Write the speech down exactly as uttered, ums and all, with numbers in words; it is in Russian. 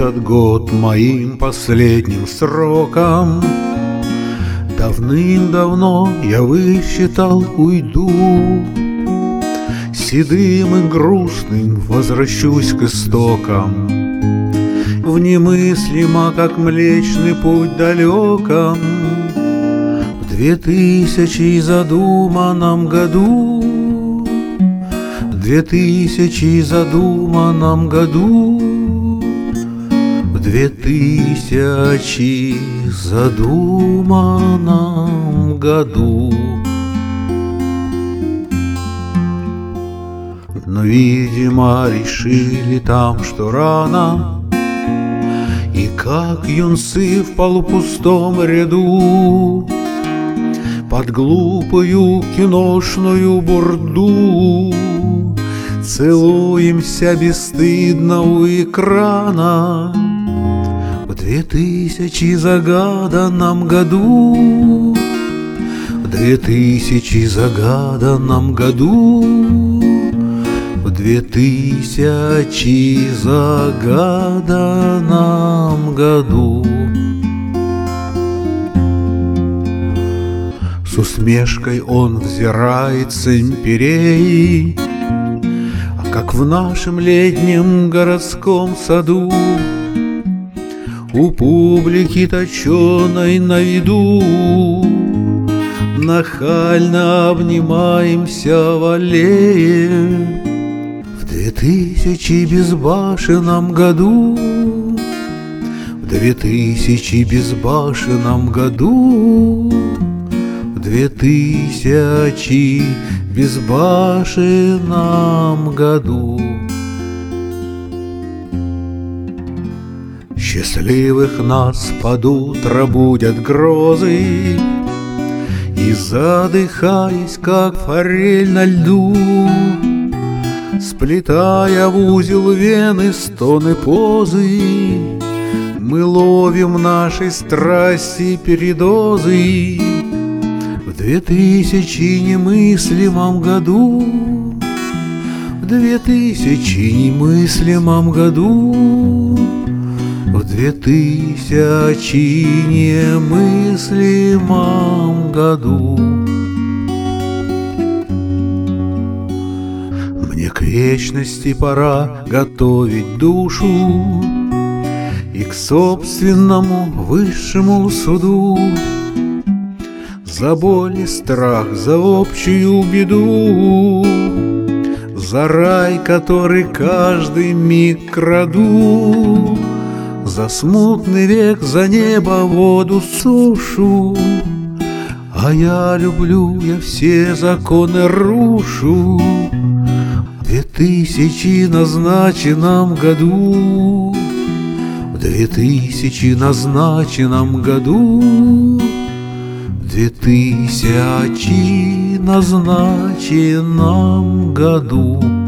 этот год моим последним сроком. Давным-давно я высчитал, уйду, седым и грустным возвращусь к истокам. В немыслимо, как Млечный Путь далеком, в две тысячи задуманном году, в две тысячи задуманном году, в две тысячи задуманном году. Но, видимо, решили там, что рано, и как юнцы в полупустом ряду под глупую киношную бурду целуемся бесстыдно у экрана. В две тысячи загаданном году, в две тысячи загаданном году, в две тысячи загаданном году. С усмешкой он взирает с империей, а как в нашем летнем городском саду у публики точеной на виду нахально обнимаемся в аллее. В две тысячи безбашенном году, в две тысячи безбашенном году, в две тысячи безбашенном году. Счастливых нас под утро будят грозы, и задыхаясь, как форель на льду, сплетая в узел вены стоны позы, мы ловим нашей страсти передозы. В две тысячи немыслимом году, в две тысячи немыслимом году, в две тысячи немыслимом году. Мне к вечности пора готовить душу и к собственному высшему суду, за боль и страх, за общую беду, за рай, который каждый миг краду, за смутный век, за небо, воду, сушу. А я люблю, я все законы рушу. В две тысячи назначенном году, в две тысячи назначенном году, в две тысячи назначенном году.